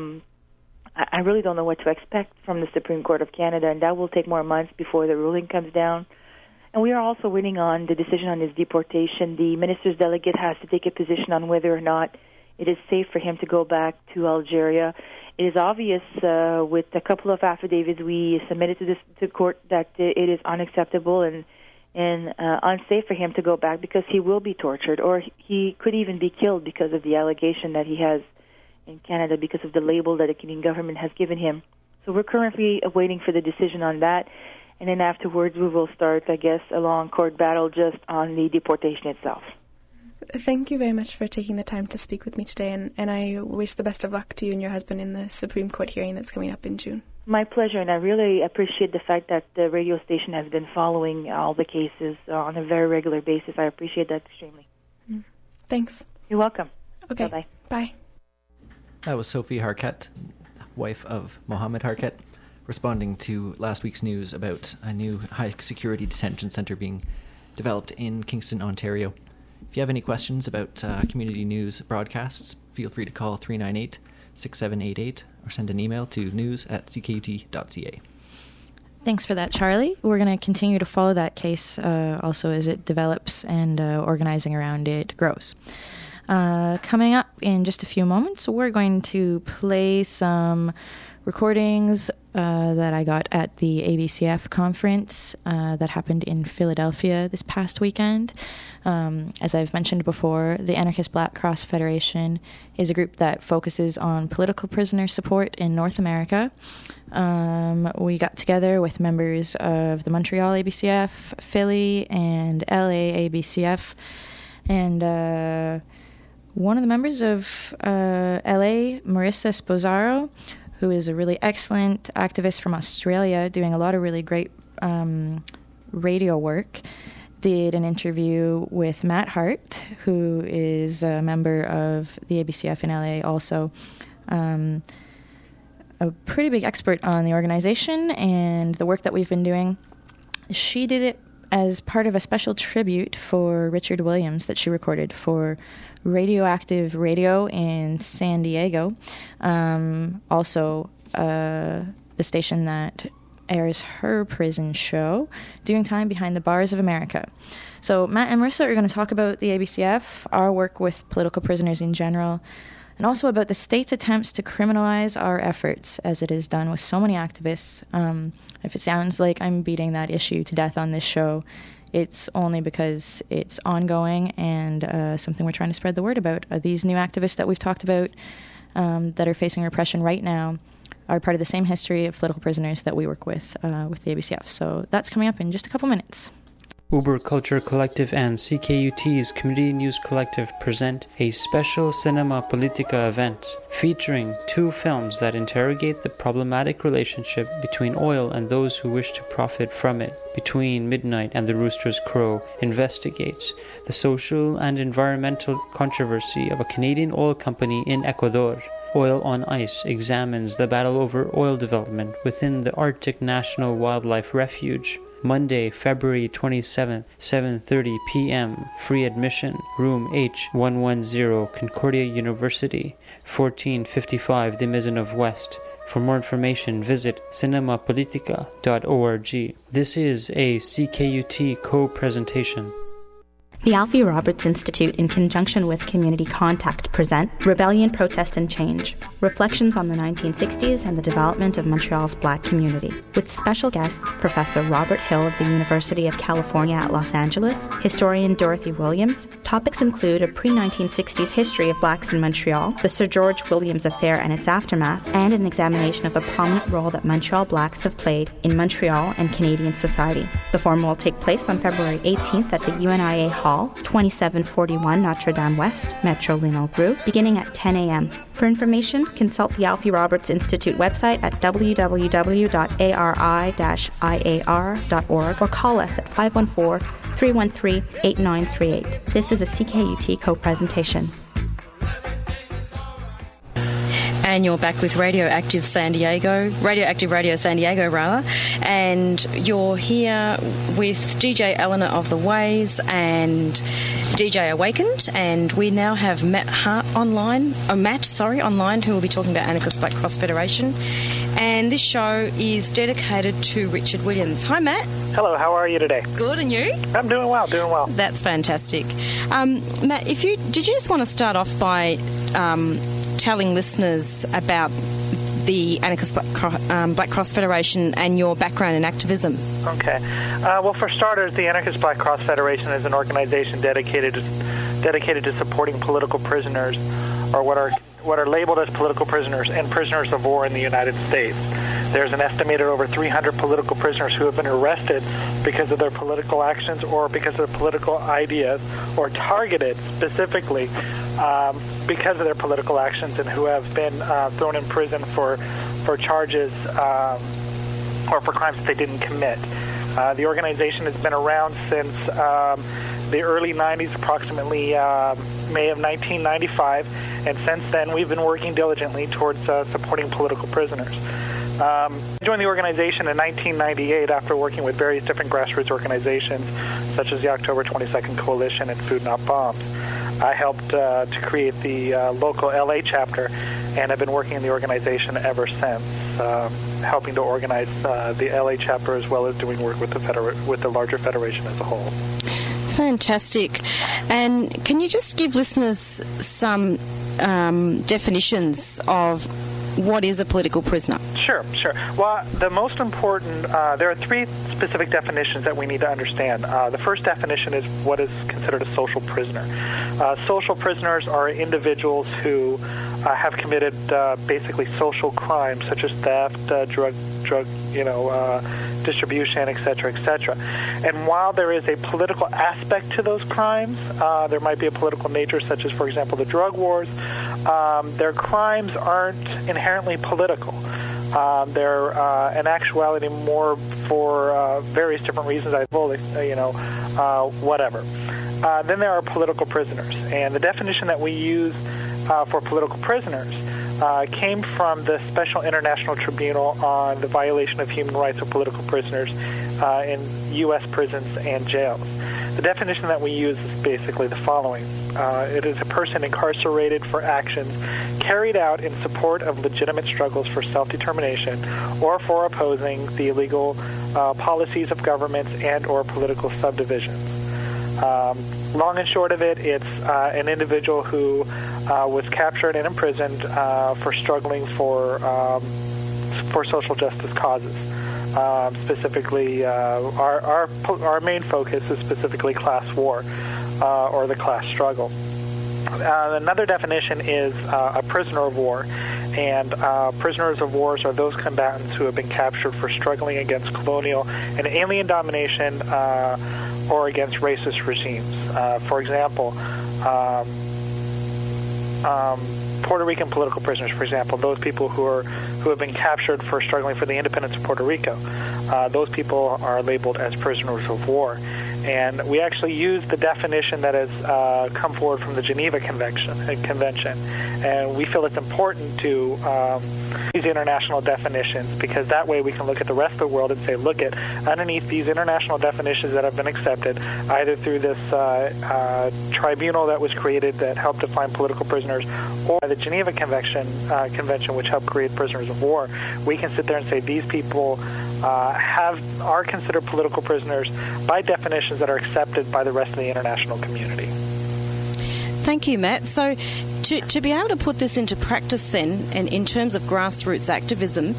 I really don't know what to expect from the Supreme Court of Canada, and that will take more months before the ruling comes down. And we are also waiting on the decision on his deportation. The minister's delegate has to take a position on whether or not it is safe for him to go back to Algeria. It is obvious with a couple of affidavits we submitted to the court that it is unacceptable and unsafe for him to go back because he will be tortured, or he could even be killed because of the allegation that he has in Canada because of the label that the Canadian government has given him. So we're currently waiting for the decision on that, and then afterwards we will start, I guess, a long court battle just on the deportation itself. Thank you very much for taking the time to speak with me today, and I wish the best of luck to you and your husband in the Supreme Court hearing that's coming up in June. My pleasure, and I really appreciate the fact that the radio station has been following all the cases on a very regular basis. I appreciate that extremely. Thanks. You're welcome. Okay. Bye-bye. Bye. That was Sophie Harquette, wife of Mohammed Harquette, responding to last week's news about a new high-security detention centre being developed in Kingston, Ontario. If you have any questions about community news broadcasts, feel free to call 398-6788 or send an email to news@ckut.ca. Thanks for that, Charlie. We're going to continue to follow that case also as it develops and organizing around it grows. Coming up in just a few moments, we're going to play some recordings that I got at the ABCF conference that happened in Philadelphia this past weekend. As I've mentioned before, the Anarchist Black Cross Federation is a group that focuses on political prisoner support in North America. We got together with members of the Montreal ABCF, Philly, and LA ABCF, and one of the members of LA, Marissa Sposaro, who is a really excellent activist from Australia doing a lot of really great radio work, did an interview with Matt Hart, who is a member of the ABCF in LA also, a pretty big expert on the organization and the work that we've been doing. She did it as part of a special tribute for Richard Williams that she recorded for Radioactive Radio in San Diego. Also, the station that airs her prison show, Doing Time Behind the Bars of America. So Matt and Marissa are going to talk about the ABCF, our work with political prisoners in general, and also about the state's attempts to criminalize our efforts, as it is done with so many activists. If it sounds like I'm beating that issue to death on this show, it's only because it's ongoing and something we're trying to spread the word about. These new activists that we've talked about that are facing repression right now are part of the same history of political prisoners that we work with the ABCF. So that's coming up in just a couple minutes. Uber Culture Collective and CKUT's Community News Collective present a special Cinema Politica event featuring 2 films that interrogate the problematic relationship between oil and those who wish to profit from it. Between Midnight and the Rooster's Crow investigates the social and environmental controversy of a Canadian oil company in Ecuador. Oil on Ice examines the battle over oil development within the Arctic National Wildlife Refuge. Monday, February 27th, 7:30 p.m. Free admission. Room H110, Concordia University, 1455 Des Maisonneuve West. For more information, visit cinemapolitica.org. This is a CKUT co-presentation. The Alfie Roberts Institute, in conjunction with Community Contact, present Rebellion, Protest and Change, Reflections on the 1960s and the Development of Montreal's Black Community, with special guests Professor Robert Hill of the University of California at Los Angeles, historian Dorothy Williams. Topics include a pre-1960s history of blacks in Montreal, the Sir George Williams Affair and its aftermath, and an examination of the prominent role that Montreal blacks have played in Montreal and Canadian society. The forum will take place on February 18th at the UNIA Hall, 2741 Notre Dame West, Metro Lino Rue, beginning at 10 a.m. For information, consult the Alfie Roberts Institute website at www.ari-iar.org or call us at 514-313-8938. This is a CKUT co-presentation. and you're back with Radioactive San Diego, Radioactive Radio San Diego, rather, and you're here with DJ Eleanor of the Ways and DJ Awakened, and we now have Matt Hart online, who will be talking about Anarchist Black Cross Federation, and this show is dedicated to Richard Williams. Hi, Matt. Hello, how are you today? Good, and you? I'm doing well. That's fantastic. Matt, did you just want to start off by telling listeners about the Anarchist Black Cross Federation and your background in activism? Okay. Well, for starters, the Anarchist Black Cross Federation is an organization dedicated to supporting political prisoners, or what are labeled as political prisoners and prisoners of war in the United States. There's an estimated over 300 political prisoners who have been arrested because of their political actions or because of their political ideas, or targeted specifically because of their political actions, and who have been thrown in prison for charges or for crimes that they didn't commit. The organization has been around since the early 90s, approximately May of 1995, and since then we've been working diligently towards supporting political prisoners. I joined the organization in 1998 after working with various different grassroots organizations, such as the October 22nd Coalition and Food Not Bombs. I helped to create the local LA chapter, and have been working in the organization ever since, helping to organize the LA chapter as well as doing work with the larger federation as a whole. Fantastic. And can you just give listeners some definitions of what is a political prisoner? Sure. Well, the most important, there are three specific definitions that we need to understand. The first definition is what is considered a social prisoner. Social prisoners are individuals who have committed basically social crimes such as theft, drug distribution, etc., etc. And while there is a political aspect to those crimes, there might be a political nature, such as, for example, the drug wars. Their crimes aren't inherently political. They're in actuality more for various different reasons. Whatever. Then there are political prisoners, and the definition that we use for political prisoners came from the Special International Tribunal on the violation of human rights of political prisoners in U.S. prisons and jails. The definition that we use is basically the following. It is a person incarcerated for actions carried out in support of legitimate struggles for self-determination or for opposing the illegal policies of governments and or political subdivisions. Long and short of it, it's an individual who was captured and imprisoned for struggling for social justice causes. Specifically, our main focus is specifically class war or the class struggle. Another definition is a prisoner of war, and prisoners of war are those combatants who have been captured for struggling against colonial and alien domination or against racist regimes. For example, Puerto Rican political prisoners, for example, those people who have been captured for struggling for the independence of Puerto Rico. Those people are labeled as prisoners of war. And we actually use the definition that has come forward from the Geneva Convention. And we feel it's important to these international definitions, because that way we can look at the rest of the world and say, look at underneath these international definitions that have been accepted, either through this tribunal that was created that helped define political prisoners, or the Geneva Convention, which helped create prisoners of war. We can sit there and say these people are considered political prisoners by definitions that are accepted by the rest of the international community. Thank you, Matt. So to be able to put this into practice then, and in terms of grassroots activism,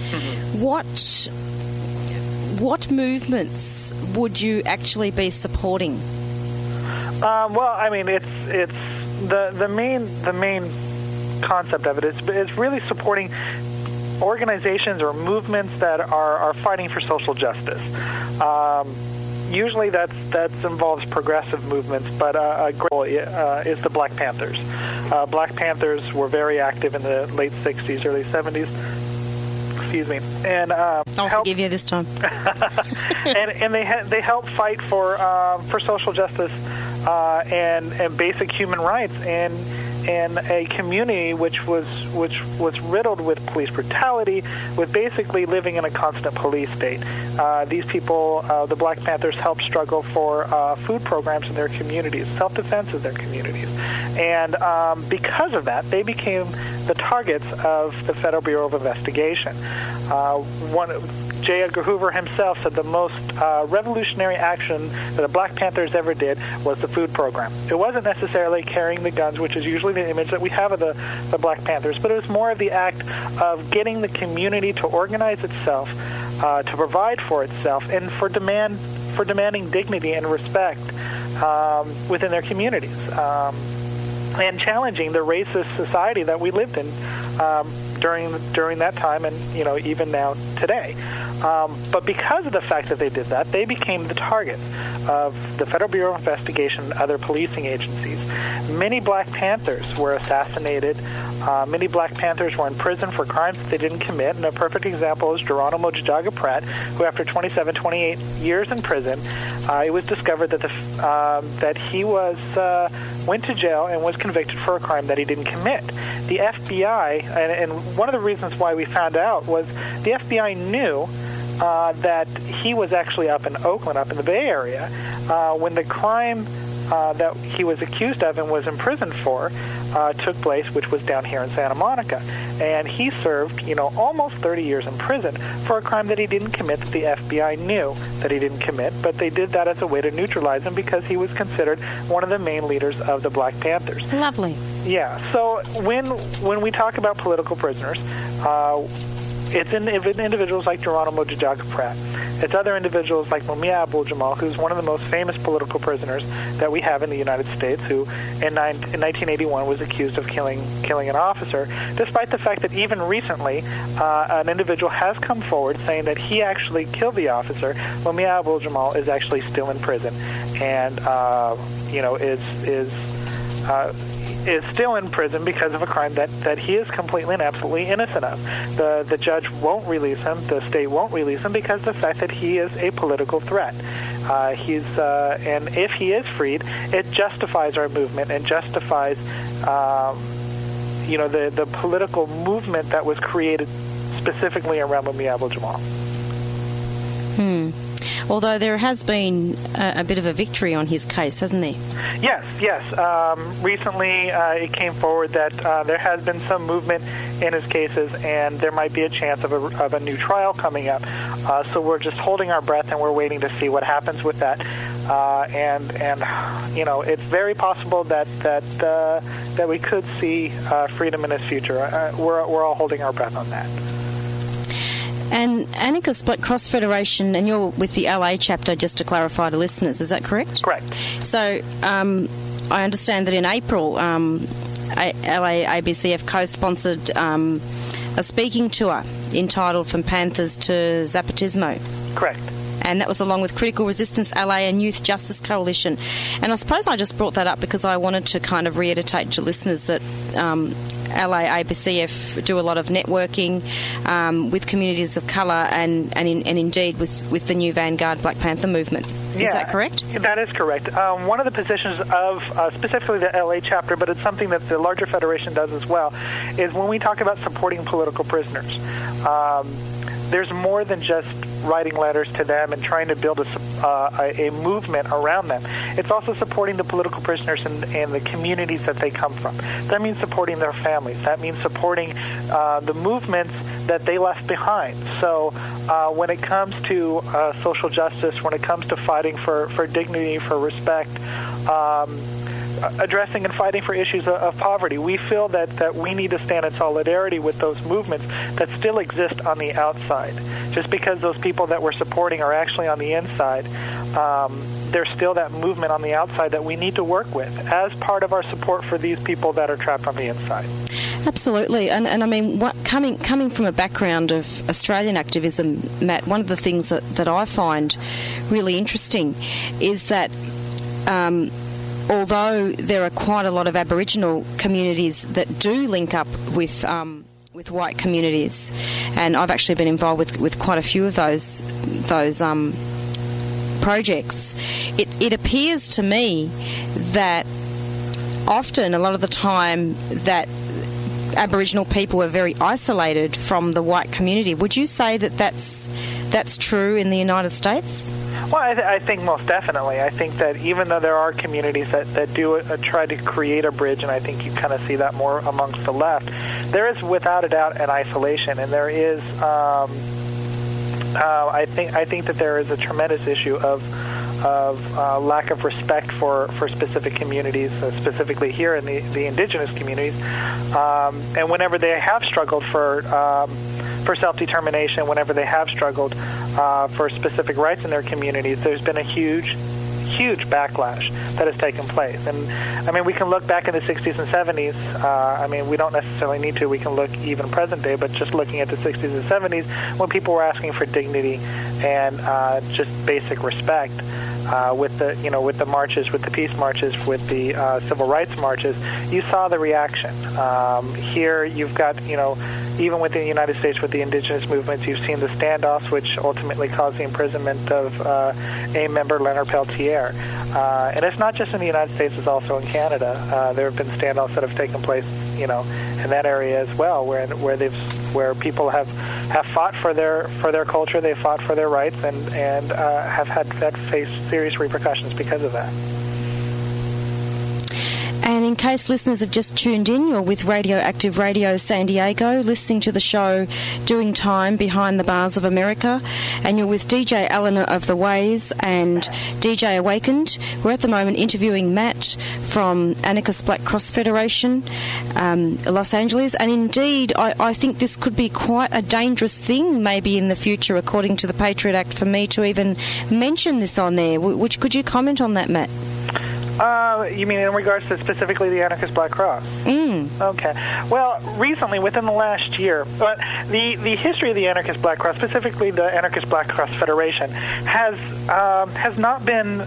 what movements would you actually be supporting? Well, I mean, it's the main concept of it is really supporting organizations or movements that are fighting for social justice. Usually that involves progressive movements, but a great goal is the Black Panthers. Black Panthers were very active in the late 60s, early 70s. Excuse me. And I'll forgive you this time. and they help fight for social justice and basic human rights. And in a community which was riddled with police brutality, with basically living in a constant police state. These people, the Black Panthers, helped struggle for food programs in their communities, self-defense in their communities. And because of that, they became the targets of the Federal Bureau of Investigation. J. Edgar Hoover himself said the most revolutionary action that the Black Panthers ever did was the food program. It wasn't necessarily carrying the guns, which is usually the image that we have of the Black Panthers, but it was more of the act of getting the community to organize itself, to provide for itself, and for demanding dignity and respect within their communities, and challenging the racist society that we lived in during that time, and even now today. But because of the fact that they did that, they became the target of the Federal Bureau of Investigation and other policing agencies. Many Black Panthers were assassinated. Many Black Panthers were in prison for crimes that they didn't commit. And a perfect example is Geronimo Jajaga Pratt, who after 28 years in prison, it was discovered that he went to jail and was convicted for a crime that he didn't commit. The FBI, and one of the reasons why we found out was the FBI knew that he was actually up in Oakland, up in the Bay Area, when the crime that he was accused of and was imprisoned for took place, which was down here in Santa Monica. And he served, almost 30 years in prison for a crime that he didn't commit, that the FBI knew that he didn't commit, but they did that as a way to neutralize him because he was considered one of the main leaders of the Black Panthers. Lovely. Yeah, so when we talk about political prisoners, it's individuals like Geronimo Jajaga Pratt. It's other individuals like Mumia Abu-Jamal, who's one of the most famous political prisoners that we have in the United States, who in 1981 was accused of killing an officer, despite the fact that even recently an individual has come forward saying that he actually killed the officer. Mumia Abu-Jamal is actually still in prison and is still in prison because of a crime that he is completely and absolutely innocent of. The judge won't release him, the state won't release him because of the fact that he is a political threat. And if he is freed, it justifies our movement and justifies the political movement that was created specifically around Mumia Abu-Jamal. Although there has been a bit of a victory on his case, hasn't there? Yes. Recently, it came forward that there has been some movement in his cases, and there might be a chance of a new trial coming up. So we're just holding our breath, and we're waiting to see what happens with that. And it's very possible that we could see freedom in his future. We're all holding our breath on that. And Anarchist Black Cross Federation, and you're with the LA chapter, just to clarify to listeners, is that correct? Correct. So I understand that in April, LA ABCF co-sponsored a speaking tour entitled From Panthers to Zapatismo. Correct. And that was along with Critical Resistance LA and Youth Justice Coalition. And I suppose I just brought that up because I wanted to kind of reiterate to listeners that LA ABCF do a lot of networking with communities of colour and indeed with the new Vanguard Black Panther movement. Is that correct? That is correct. One of the positions of specifically the LA chapter, but it's something that the larger federation does as well, is when we talk about supporting political prisoners. There's more than just writing letters to them and trying to build a movement around them. It's also supporting the political prisoners and the communities that they come from. That means supporting their families. That means supporting the movements that they left behind. So when it comes to social justice, when it comes to fighting for dignity, for respect, addressing and fighting for issues of poverty, we feel that we need to stand in solidarity with those movements that still exist on the outside. Just because those people that we're supporting are actually on the inside, there's still that movement on the outside that we need to work with as part of our support for these people that are trapped on the inside. Absolutely. And I mean, coming from a background of Australian activism, Matt, one of the things that I find really interesting is that although there are quite a lot of Aboriginal communities that do link up with white communities, and I've actually been involved with quite a few of those projects, it appears to me that often, a lot of the time, that Aboriginal people are very isolated from the white community. Would you say that that's true in the United States? Well, I think most definitely. I think that even though there are communities that do try to create a bridge, and I think you kind of see that more amongst the left, there is without a doubt an isolation, and there is. I think that there is a tremendous issue of lack of respect for specific communities, specifically here in the indigenous communities, and whenever they have struggled for self-determination, whenever they have struggled for specific rights in their communities, there's been a huge backlash that has taken place. And I mean, we can look back in the 60s and 70s. I mean, we don't necessarily need to. We can look even present day, but just looking at the 60s and 70s, when people were asking for dignity and just basic respect, with the marches, with the peace marches, with the civil rights marches, you saw the reaction. Here, you've got, even within the United States with the indigenous movements, you've seen the standoffs, which ultimately caused the imprisonment of AIM member Leonard Peltier. And it's not just in the United States; it's also in Canada. There have been standoffs that have taken place, in that area as well, where people have fought for their culture, they fought for their rights, and have faced serious repercussions because of that. And in case listeners have just tuned in, you're with Radioactive Radio San Diego, listening to the show Doing Time Behind the Bars of America, and you're with DJ Eleanor of the Ways and DJ Awakened. We're at the moment interviewing Matt from Anarchist Black Cross Federation, Los Angeles, and indeed I think this could be quite a dangerous thing maybe in the future, according to the Patriot Act, for me to even mention this on there. Could you comment on that, Matt? You mean in regards to specifically the Anarchist Black Cross? Okay. Well, recently, within the last year, the history of the Anarchist Black Cross, specifically the Anarchist Black Cross Federation, has not been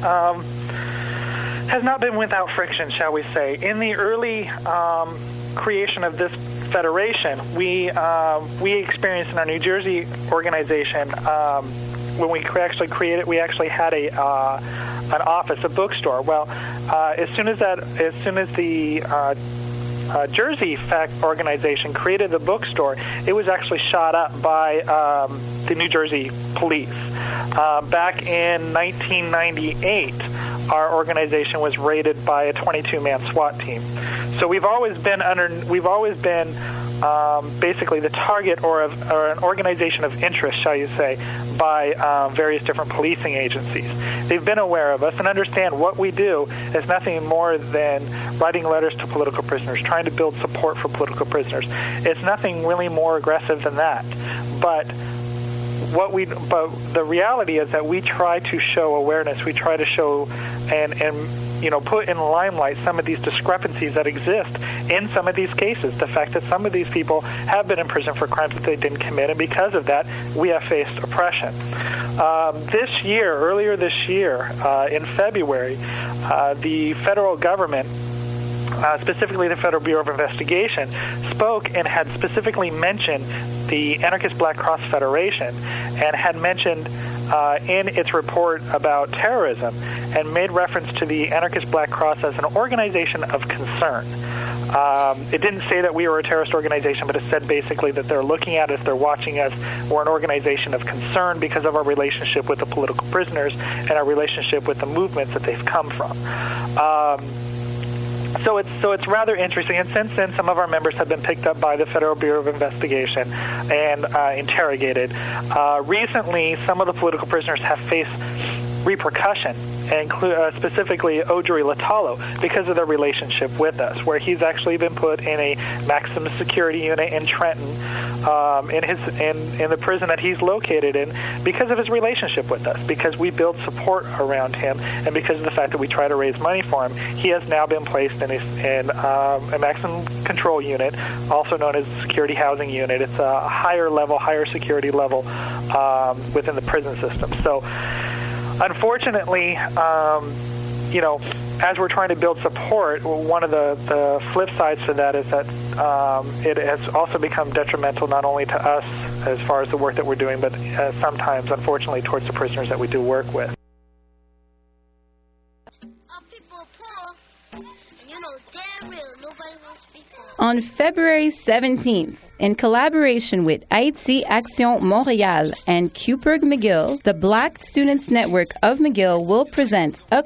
without friction, shall we say. In the early creation of this federation, we experienced in our New Jersey organization. When we actually created, we actually had an office, a bookstore. Well, as soon as the Jersey Fact organization created the bookstore, it was actually shot up by the New Jersey police. Back in 1998, our organization was raided by a 22-man SWAT team. So we've always been basically the target or an organization of interest, shall you say, by various different policing agencies. They've been aware of us and understand what we do is nothing more than writing letters to political prisoners, trying to build support for political prisoners. It's nothing really more aggressive than that. But the reality is that we try to show awareness. We try to show and put in the limelight some of these discrepancies that exist in some of these cases. The fact that some of these people have been in prison for crimes that they didn't commit, and because of that, we have faced oppression. Earlier this year, in February, the federal government, specifically the Federal Bureau of Investigation, spoke and had specifically mentioned the Anarchist Black Cross Federation and had mentioned in its report about terrorism and made reference to the Anarchist Black Cross as an organization of concern. It didn't say that we were a terrorist organization, but it said basically that they're looking at us, they're watching us, we're an organization of concern because of our relationship with the political prisoners and our relationship with the movements that they've come from. So it's rather interesting, and since then, some of our members have been picked up by the Federal Bureau of Investigation and interrogated. Recently, some of the political prisoners have faced repercussion, specifically Audrey Latalo, because of their relationship with us, where he's actually been put in a maximum security unit in Trenton, in the prison that he's located in, because of his relationship with us, because we build support around him, and because of the fact that we try to raise money for him. He has now been placed in a maximum control unit, also known as a security housing unit. It's a higher security level within the prison system. So, unfortunately, as we're trying to build support, one of the flip sides to that is that it has also become detrimental not only to us as far as the work that we're doing, but sometimes, unfortunately, towards the prisoners that we do work with. People are poor, and On February 17th, in collaboration with Haïti Action Montréal and Cooper McGill, the Black Students Network of McGill will present a